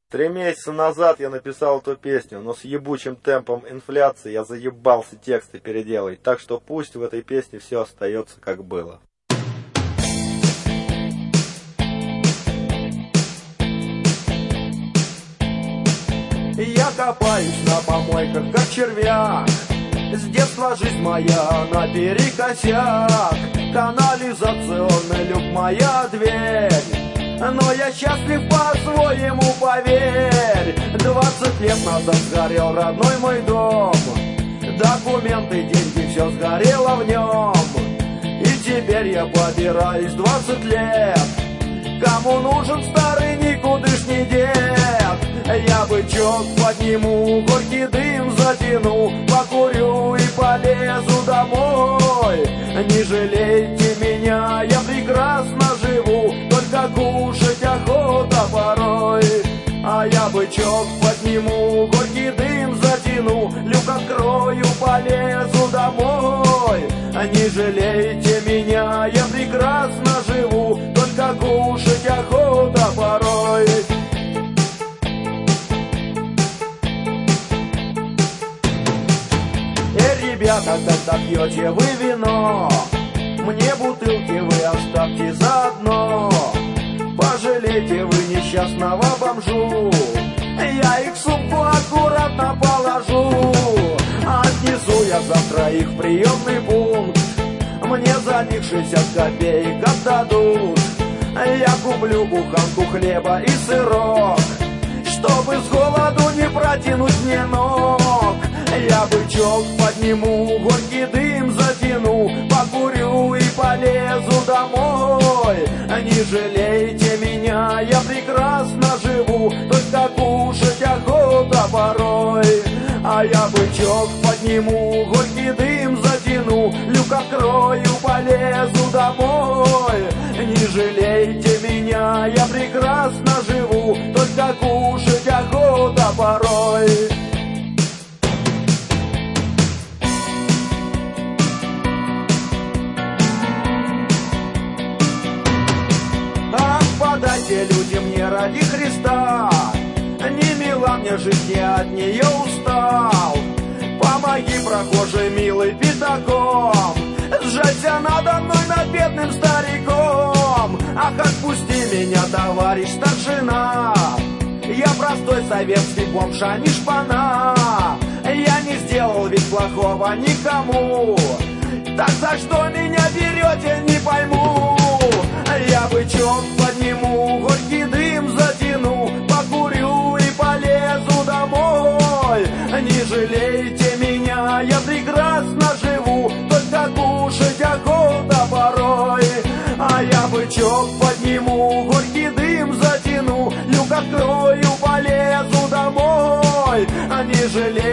3 месяца назад я написал эту песню, но с ебучим темпом инфляции я заебался тексты переделать, так что пусть в этой песне все остается как было. Я копаюсь на помойках, как червяк. С детства жизнь моя наперекосяк. Канализационный люк моя дверь. Но я счастлив по-своему, поверь. 20 лет назад сгорел родной мой дом. Документы, деньги, все сгорело в нем. И теперь я побираюсь 20 лет. Кому нужен старый никудышний дед? Я бычок подниму, горький дым затяну, покурю и полезу домой. Не жалейте меня, я прекрасно живу, только кушать охота порой. А я бычок подниму, горький дым затяну, люк открою, полезу домой. Не жалейте меня, я прекрасно живу, только кушать охота порой. Ребята, когда пьете вы вино, мне бутылки вы оставьте заодно. Пожалейте вы несчастного бомжу, я их в сумку аккуратно положу. Отнесу я завтра их в приемный пункт, мне за них 60 копеек отдадут. Я куплю буханку хлеба и сырок, чтобы с голоду не протянуть мне ног. Я бычок подниму, горький дым затяну, покурю и полезу домой. Не жалейте меня, я прекрасно живу, только кушать охота порой. А я бычок подниму, горький дым затяну, люк открою, полезу домой. Не жалейте меня, я прекрасно живу, только кушать охота порой. Подайте люди мне ради Христа, не мила мне жизнь, я от нее устал. Помоги, прохожий милый, пятаком, сжалься надо мной над бедным стариком. Ах, отпусти меня, товарищ старшина, я простой советский бомж, а не шпана. Я не сделал ведь плохого никому, так за что меня берете, не пойму. Я бычок подниму, горький дым затяну, покурю и полезу домой. Не жалейте меня, я прекрасно живу, только кушать охота порой. А я бычок подниму, горький дым затяну, люк открою, полезу домой. Не жалейте